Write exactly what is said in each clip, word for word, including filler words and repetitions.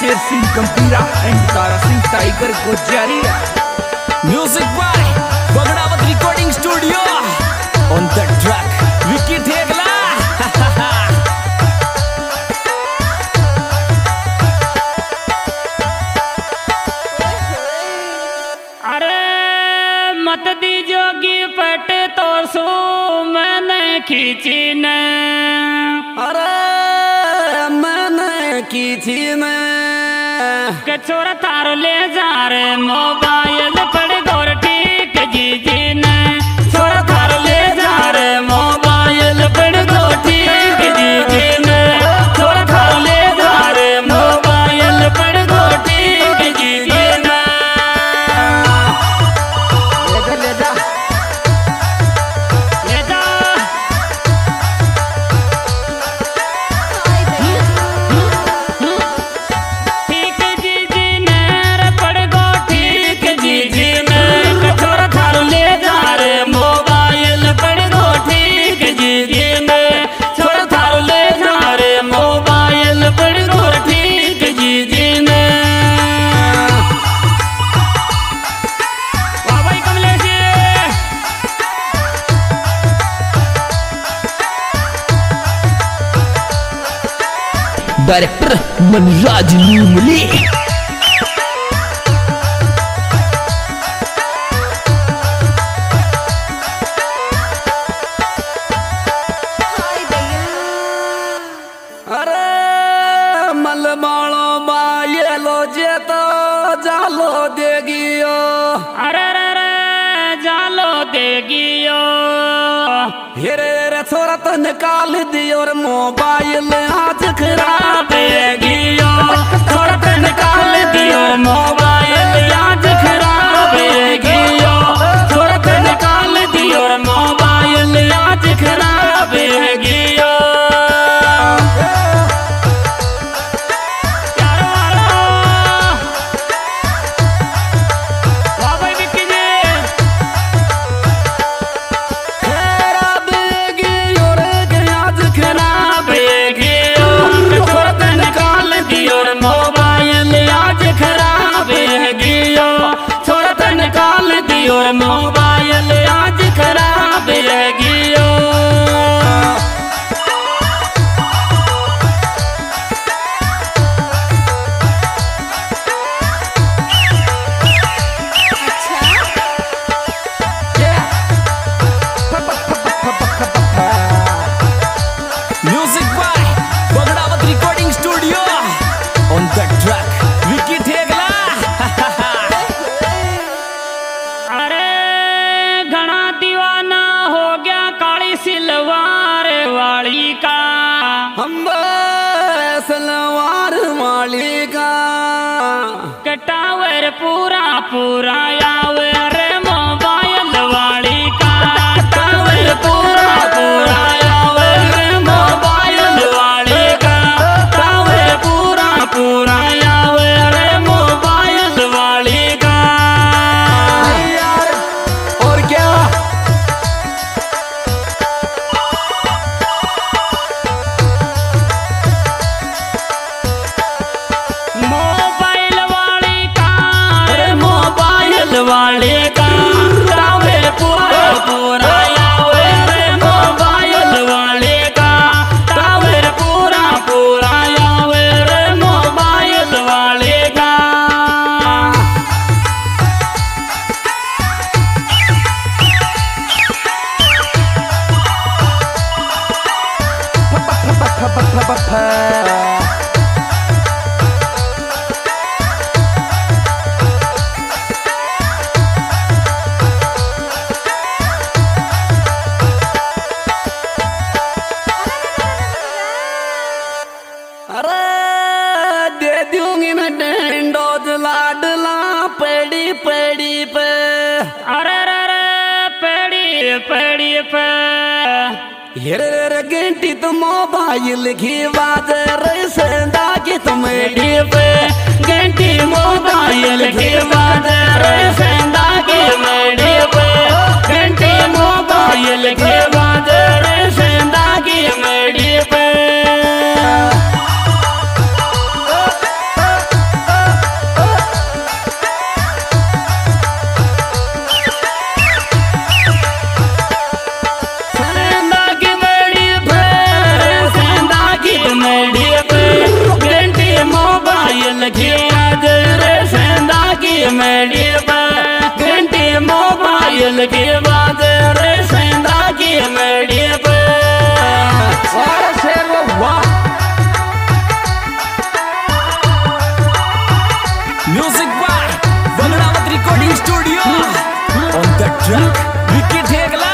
शेर Singh Gambhira and Tara Singh tiger Gojariya. Music by Bagdawat recording studio on the track Vicky Thegla. अरे मत दी जोगी पट तो सो मैंने खींची न। अरे मैंने खींची न के छोरा तारो ले जा रे मोबाइल पड़ गोर ठीक जी जी ने। छोरा तारो ले जा रे मोबाइल पड़ गोर ठीक जी जी ने। छोरा तारो ले जा रे मोबाइल पड़ गोर ठीक जी जी ने। ले जा ले जा ठीक जी जी ने रे पड़ गो ठीक जी जी ने। छोरा थारो ले जा रे मोबाइल पड़ गो ठीक जी जी ने। छोरा थारो ले जा रे मोबाइल पड़ गो ठीक जी जी ने। वाह भाई कमलेश जी। डायरेक्टर मनराज नीमली। अरे मलबालो बायलो जे तो जालो देगियो। अरे रे रे जालो देगियो। हेरे रे छोरा तो निकाल दियो रे मोबाइल आज खराब है गियो। छोरा तो निकाल दियो मोबाइल आज खराब है गियो। छोरा तो निकाल दियो मोबाइल आज खराब है गियो। यारो यारो वाह भाई विक्की जी। खराब गियो रे आज खराब है गियो। छोरा तो निकाल दियो मोबाइल आज खराब है गियो। छोरा तो निकाल दियो मोबाइल आज खराब है गियो। Music by Bagdawat recording studio on the track Vicky Thegla. अरे घना दीवाना हो गया काली सिलवार वाली का। हम सलवार वाली का कटावर पूरा पूरा आवे रे मोबाइल वाली का। टावर पूरा पूरा आवे रे मोबाइल वाली का। टावर पूरा पूरा आवे रे मोबाइल वाली का। और क्या मोबाइल वाली का रे मोबाइल वाली का। टावर पूरा पूरा आवे रे मोबाइल वाली का। टावर पूरा पूरा आवे रे मोबाइल वाली का। अरे दे दूंगी मैं डेंडोज लाडला पेड़ी पेड़ी पे। अरे रे रे पेड़ी पेड़ी पे। हेरे रे घंटी तो मोबाइल की बात रे सेंदा की तुमेडी पे। घंटी मोबाइल की बात रे सेंदा की मेडी पे। घंटी मोबाइल की बात रे सेंदा की मेडी पे। मोबाइल की बात रे सेंधा की मेड़ी पे और शेर वो वाह music by Bangdawat recording studio on the track Vicky Thegla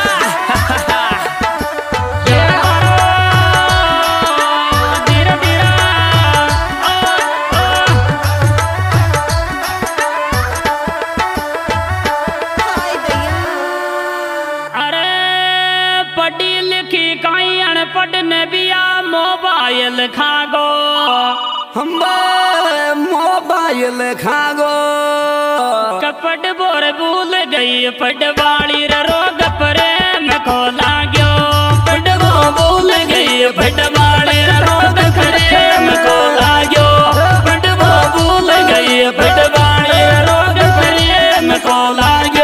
पढ़ने बिया मोबाइल खागो हम मोबाइल खागो कपट बोर भूल गई पटवाली रोग प्रेम को लाग्यो पटवो भूल गई पटवाली रोग प्रेम को लाग्यो पटवो भूल गई पटवाली रोग प्रेम को लाग्यो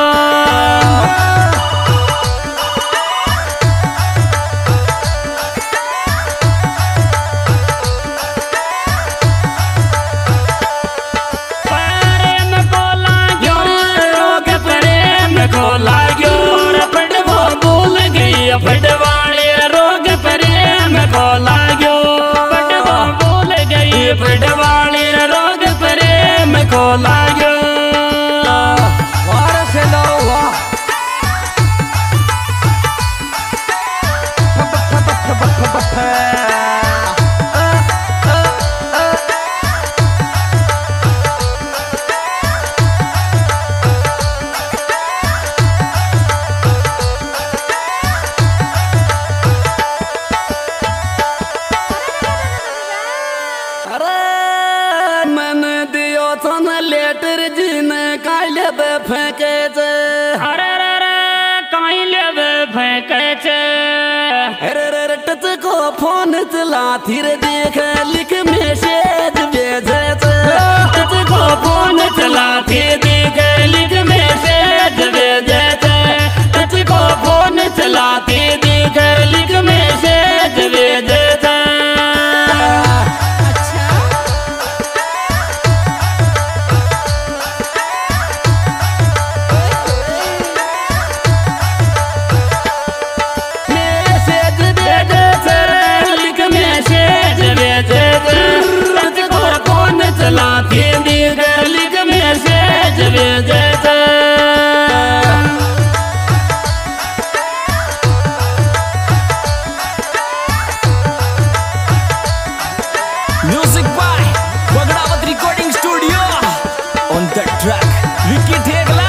पटवाली रोग प्रेम को लाग्यो पटवा भूल गई पटवाली रोग प्रेम को लाग्यो और से लो वाह लेटर जिन काले बे फेंके छे अरे रे रे काले बे फेंके छे अरे रे रे टच को फोन चला फिर देख लिख मैसेज भेजे छे टच को फोन चला फिर देख लिख मैसेज भेजे छे टच को फोन चला फिर देख लिख मैसेज भेजे छे चला फिर लिख मैसेज भेजे थे music by Bagdawat recording studio on the track Vicky Thegla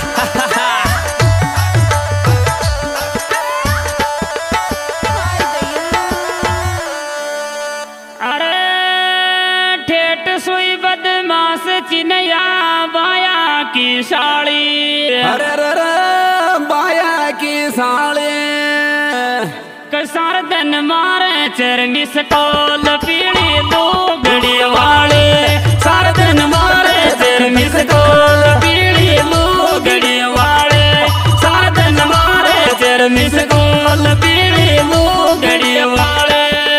चिनया बाया की साड़ी अरे रे रे बाया की साड़ी कसार दिन मारे चरनी सकोल पीड़ी दो घड़ी वाले सार दिन मारे चरनी सकोल पीड़ी दो घड़ी वाले सार दिन मारे चरनी सकोल पीड़ी दो घड़ी वाले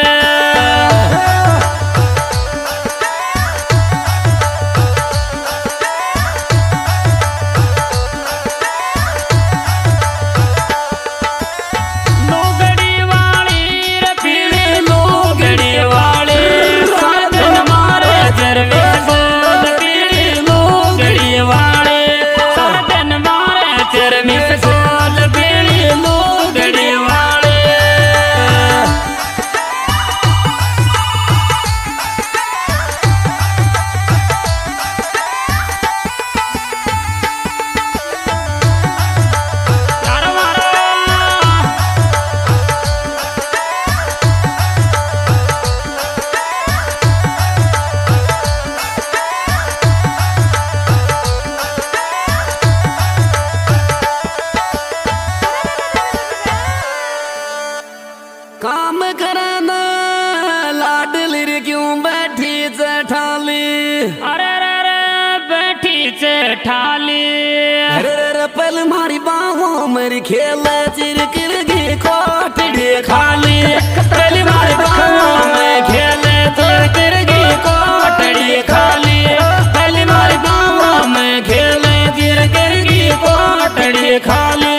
काम करना लाडली रे क्यों बैठी जेठाली अरे रे रे बैठी जेठाली अरे रे रे पल मारी बाहों मेरी खेल चिर कर गी कोटड़ी खाली पल मारी बाहों में खेल चिर कर गी कोटड़ी खाली पल मारी बाहों में खेल चिर कर गी कोटड़ी खाली।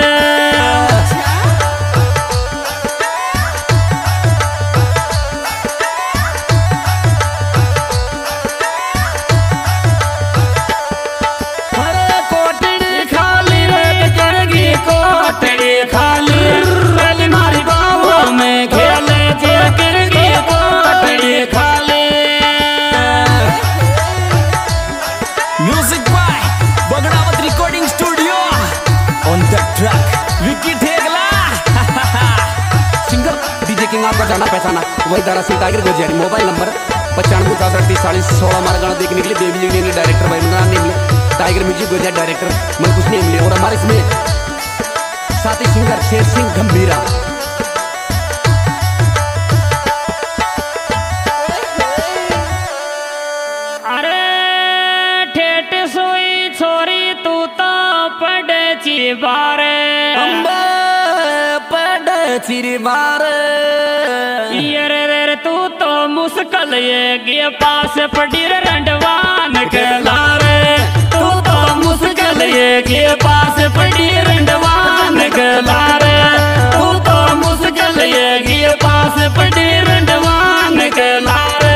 अरे कोटड़ी खाली रे करगी कोटड़ी खाली पहली मारी बाबू में खेले जे करगी कोटड़ी खाली। Music by Bagdawat recording studio on the track Vicky Thegla. Singer DJ king आपका जाना पहचाना वही Dara Singh Tiger Gojiyari. Mobile number पचानवे चार अड़तीस चालीस सोलह हमारा गाना देखने के लिए देवी जी ने डायरेक्टर भाई मेरा नेम लिया टाइगर म्यूजिक गोजिया डायरेक्टर मैं कुछ नेम लिया। और हमारे इसमें साथी सिंगर शेर सिंह गंभीरा। अरे ठेठ सोई छोरी तू तो पड़े चिबारे अम्बा पड़ चिरी मारे ये रे रे तू तो मुस्कल ये गे पास पड़ी रे रंडवान के लारे। तू तो मुस्कल ये गे पास पड़ी रंडवान के लारे। तू तो मुस्कल ये गे पास पड़ी रंडवान के लारे।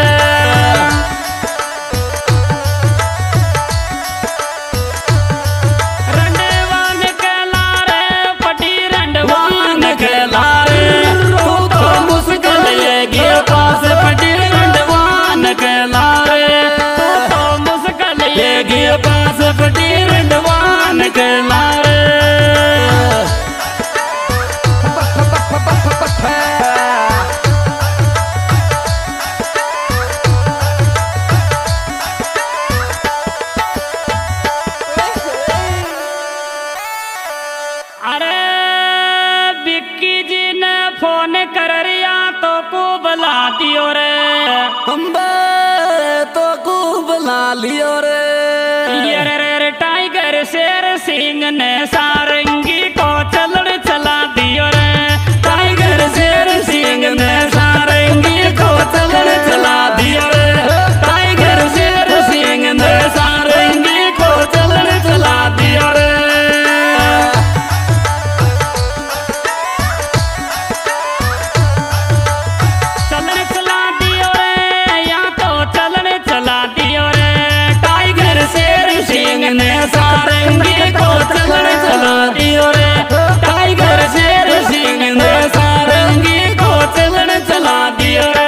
रंडवान के लारे पड़ी रंडवान के लारे। तू तो मुस्कल ये गे पास पड़ी रंडवान के लारे। तू तो मुस्कल ये गे पास पड़ी रंडवान के लारे। अरे विक्की जी ने फोन कर रिया तो को बुला दियो रे। अम्बा तो को बुला लियो रे। ये रे रे रे टाइगर शेर सिंह ने सारंगी को चलन चला दियो रे। टाइगर शेर सिंह ने सारंगी को चलन चला दियो रे। टाइगर शेर सिंह ने सारंगी को चलन चला दियो रे। चलन चला दियो रे या तो चलन चला दियो रे। टाइगर शेर सिंह ने सारंगी को चलन चला दियो रे। टाइगर शेर सिंह ने सारंगी को चलन चला दियो रे।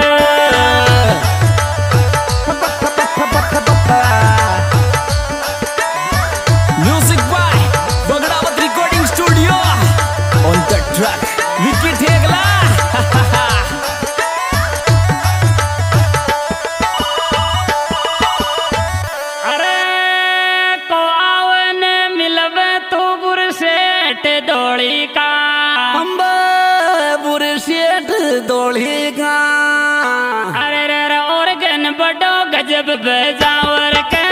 Music by Bagdawat recording studio on the track Vicky Thegla. अरे को आवन मिलवे तू बुरसेट डोली का। अम्बा बुरशेठ दौड़ी का। अरे रे रे और गन बड़ो गजब बजावर के